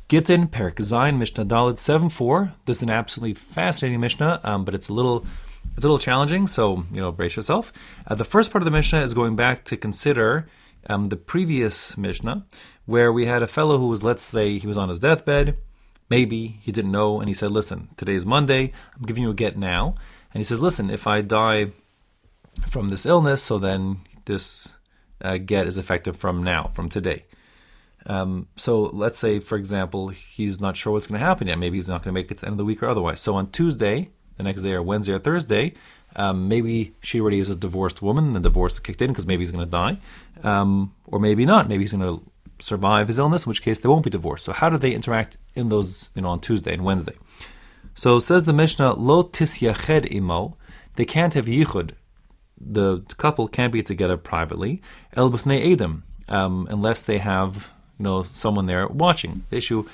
Gittin, Perek Zayin, Mishnah Dalet 7.4. This is an absolutely fascinating Mishnah, but it's a little challenging, so brace yourself. The first part of the Mishnah is going back to consider the previous Mishnah, where we had a fellow who was, let's say, he was on his deathbed. Maybe he didn't know, and he said, "Listen, today is Monday. I'm giving you a get now." And he says, "Listen, if I die from this illness, so then this get is effective from now, from today." So let's say, for example, he's not sure what's going to happen yet. Maybe he's not going to make it to the end of the week or otherwise. So on Tuesday, the next day, or Wednesday or Thursday, maybe she already is a divorced woman and the divorce is kicked in because maybe he's going to die. Or maybe not. Maybe he's going to survive his illness, in which case they won't be divorced. So how do they interact in those, on Tuesday and Wednesday? So says the Mishnah, Lo tisyached imo, they can't have yichud. The couple can't be together privately, el b'fnei edom, unless they have someone there watching. The issue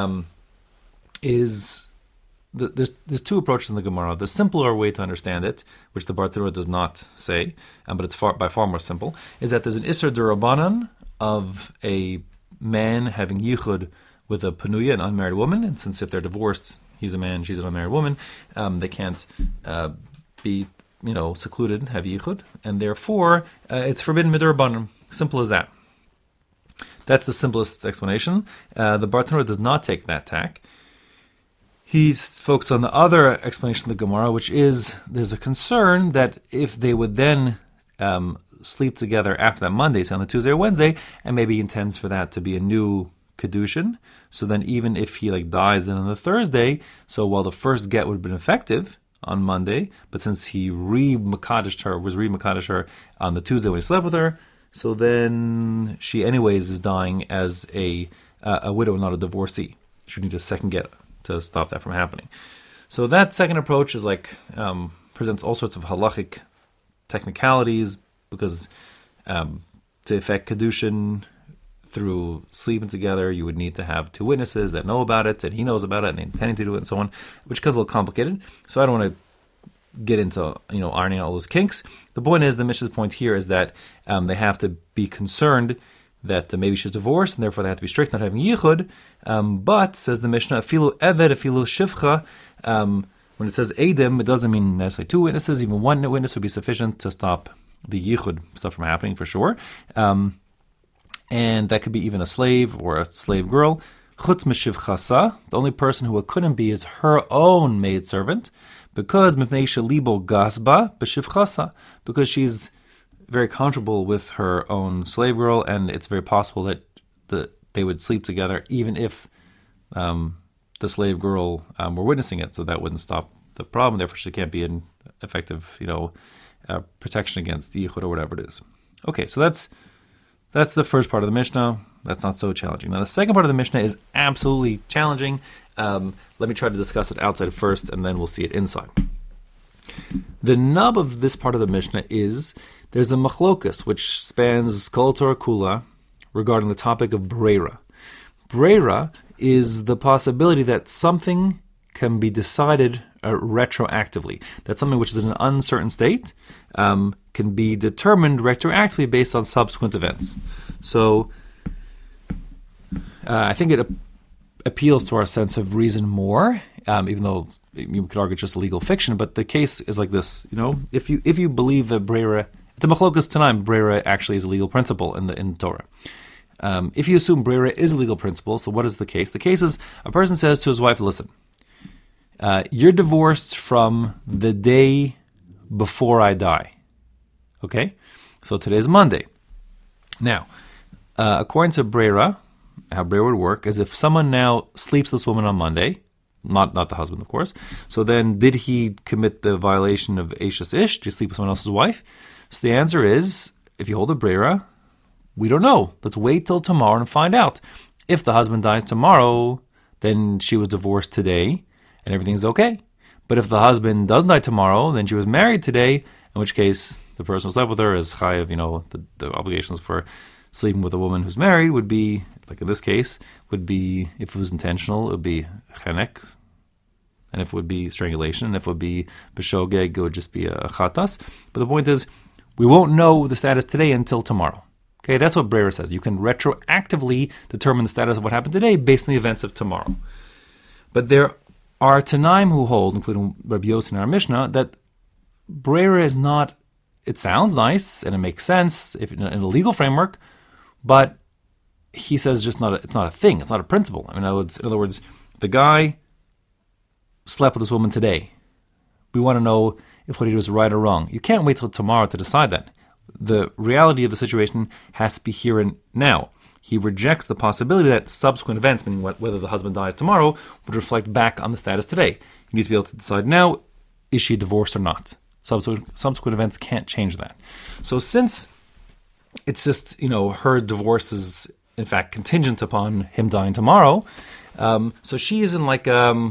is there's two approaches in the Gemara. The simpler way to understand it, which the Bartenura does not say, but it's by far more simple, is that there's an Isser D'Rabbanan of a man having yichud with a panuya, an unmarried woman, and since if they're divorced, he's a man, she's an unmarried woman, they can't be secluded, have yichud, and therefore it's forbidden midrabanan. Simple as that. That's the simplest explanation. The Bartenura does not take that tack. He's focused on the other explanation of the Gemara, which is there's a concern that if they would then sleep together after that Monday, so on the Tuesday or Wednesday, and maybe he intends for that to be a new kedushin, so then even if he dies then on the Thursday, so while the first get would have been effective on Monday, but since he was re-makadish her on the Tuesday when he slept with her, so then she anyways is dying as a widow, not a divorcee. She would need a second get to stop that from happening. So that second approach is presents all sorts of halachic technicalities, because to effect kedushin through sleeping together, you would need to have two witnesses that know about it, and he knows about it, and they intend to do it, and so on, which gets a little complicated. So I don't want to get into ironing out all those kinks. The point is, the Mishnah's point here is that they have to be concerned that maybe she's divorced, and therefore they have to be strict not having yichud. But says the Mishnah, afilu eved, afilu shivcha. When it says edim, it doesn't mean necessarily two witnesses. Even one witness would be sufficient to stop the yichud stuff from happening for sure. And that could be even a slave or a slave girl. Chutz mishivchasa, the only person who it couldn't be is her own maidservant, because mipnei shelibo gasba b'shivchasa, because she's very comfortable with her own slave girl, and it's very possible that they would sleep together even if the slave girl were witnessing it, so that wouldn't stop the problem. Therefore, she can't be an effective, protection against yichud or whatever it is. Okay, so that's the first part of the Mishnah. That's not so challenging. Now, the second part of the Mishnah is absolutely challenging. Let me try to discuss it outside first, and then we'll see it inside. The nub of this part of the Mishnah is there's a machlokus which spans Kol Torah Kula regarding the topic of breira. Breira is the possibility that something can be decided retroactively. That something which is in an uncertain state can be determined retroactively based on subsequent events. So I think it appeals to our sense of reason more, even though you could argue it's just legal fiction. But the case is like this: if you believe that breira, it's a machlokas tanaim, breira actually is a legal principle in Torah. If you assume breira is a legal principle, so what is the case? The case is a person says to his wife, "Listen, you're divorced from the day before I die." Okay, so today's Monday. Now, according to breira, how breira would work is if someone now sleeps with this woman on Monday, not the husband, of course. So then, did he commit the violation of Eishes Ish? Did he sleep with someone else's wife? So the answer is, if you hold a breira, we don't know. Let's wait till tomorrow and find out. If the husband dies tomorrow, then she was divorced today, and everything's okay. But if the husband doesn't die tomorrow, then she was married today, in which case the person who slept with her is chayav, the obligations for sleeping with a woman who's married would be, like in this case, would be, if it was intentional, it would be chenek, and if it would be strangulation, and if it would be b'shogeg, it would just be a chatas. But the point is, we won't know the status today until tomorrow. Okay, that's what Brera says. You can retroactively determine the status of what happened today based on the events of tomorrow. But there are Tanaim who hold, including Rabbi Yossi in our Mishnah, that Brera is not, it sounds nice and it makes sense if in a legal framework, but he says it's not a thing, it's not a principle. I mean, in other words, the guy slept with this woman today. We want to know if what he did was right or wrong. You can't wait till tomorrow to decide that. The reality of the situation has to be here and now. He rejects the possibility that subsequent events, meaning whether the husband dies tomorrow, would reflect back on the status today. You need to be able to decide now, is she divorced or not? Subsequent events can't change that. So since it's just, her divorce is in fact contingent upon him dying tomorrow, so she is in I think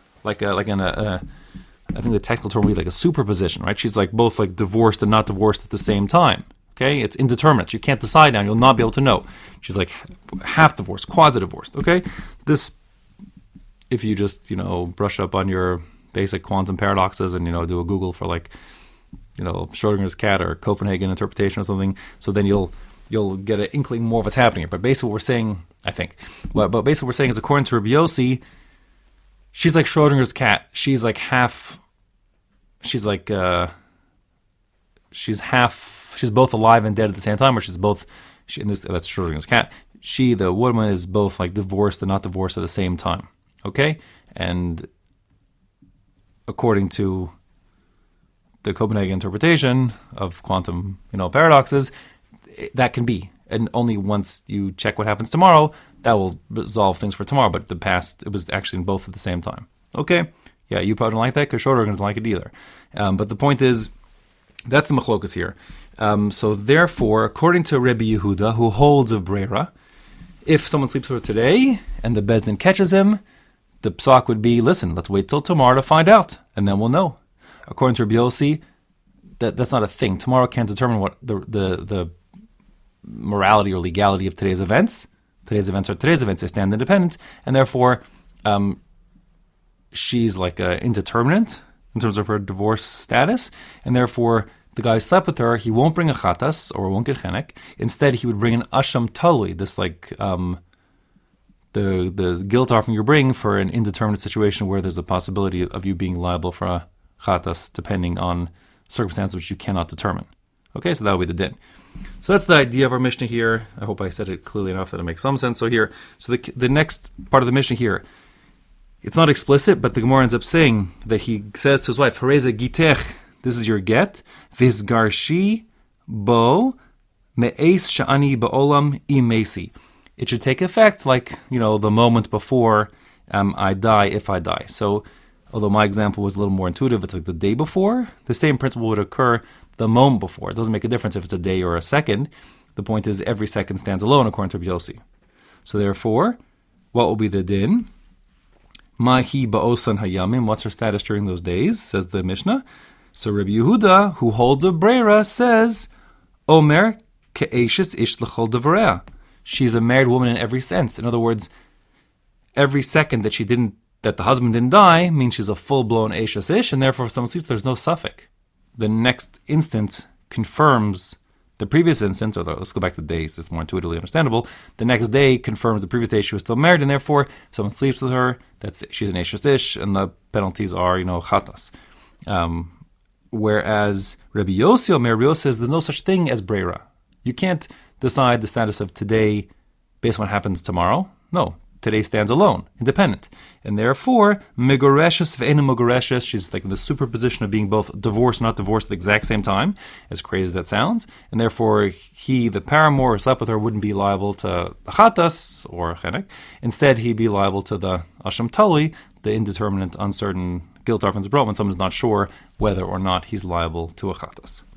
the technical term would be like a superposition, right? She's like both like divorced and not divorced at the same time. Okay, it's indeterminate. You can't decide now. You'll not be able to know. She's like half divorced, quasi-divorced. Okay, this, if you just brush up on your basic quantum paradoxes and do a Google for Schrodinger's cat or Copenhagen interpretation or something, so then you'll get an inkling more of what's happening here. But basically, what we're saying, I think, but basically what we're saying is, according to Rabbi Yossi, she's like Schrodinger's cat. She's like half. She's like she's half. She's both alive and dead at the same time, or she's both. That's Schrodinger's cat. She, the woman, is both like divorced and not divorced at the same time. Okay, and according to the Copenhagen interpretation of quantum, paradoxes, that can be, and only once you check what happens tomorrow, that will resolve things for tomorrow. But the past, it was actually in both at the same time. Okay, yeah, you probably don't like that because Schroeder doesn't like it either. But the point is, that's the machlokas here. So therefore, according to Rebbe Yehuda, who holds of Brera, if someone sleeps with her today and the Bezdin catches him, the psak would be, listen, let's wait till tomorrow to find out, and then we'll know. According to Rabbi Yossi, that's not a thing. Tomorrow can't determine what the morality or legality of today's events. Today's events are today's events. They stand independent, and therefore she's like indeterminate in terms of her divorce status, and therefore the guy who slept with her, he won't bring a chatas or won't get chenek. Instead, he would bring an asham talui, this the guilt offering you bring for an indeterminate situation where there's a possibility of you being liable for a chatas, depending on circumstances which you cannot determine. Okay, so that would be the din. So that's the idea of our Mishnah here. I hope I said it clearly enough that it makes some sense. So the next part of the Mishnah here, it's not explicit, but the Gemara ends up saying that he says to his wife, Hareze gitech, this is your get, Vizgarshi bo me'es sha'ani ba'olam imesi. It should take effect like, the moment before I die, if I die. So, although my example was a little more intuitive, it's like the day before, the same principle would occur the moment before. It doesn't make a difference if it's a day or a second. The point is every second stands alone according to Rabbi Yossi. So therefore, what will be the din? Mahi ba'osan hayamim, what's her status during those days, says the Mishnah. So Rabbi Yehuda, who holds a Brera, says, Omer ke'eshes ish l'chol devareah. She's a married woman in every sense. In other words, every second that the husband didn't die means she's a full-blown eshes ish, and therefore if someone sleeps, there's no suffix. The next instance confirms the previous instance, let's go back to the days, it's more intuitively understandable. The next day confirms the previous day she was still married, and therefore if someone sleeps with her, she's an eshes ish, and the penalties are, chatas. Whereas Rabbi Yossi says there's no such thing as Brera. You can't decide the status of today based on what happens tomorrow. No, today stands alone, independent. And therefore, Megoreshes ve'enu Megoreshes, she's like in the superposition of being both divorced and not divorced at the exact same time, as crazy as that sounds. And therefore, he, the paramour who slept with her, wouldn't be liable to the chatas or chenek. Instead, he'd be liable to the asham tali, the indeterminate, uncertain guilt offerings brought when someone's not sure whether or not he's liable to a chatas.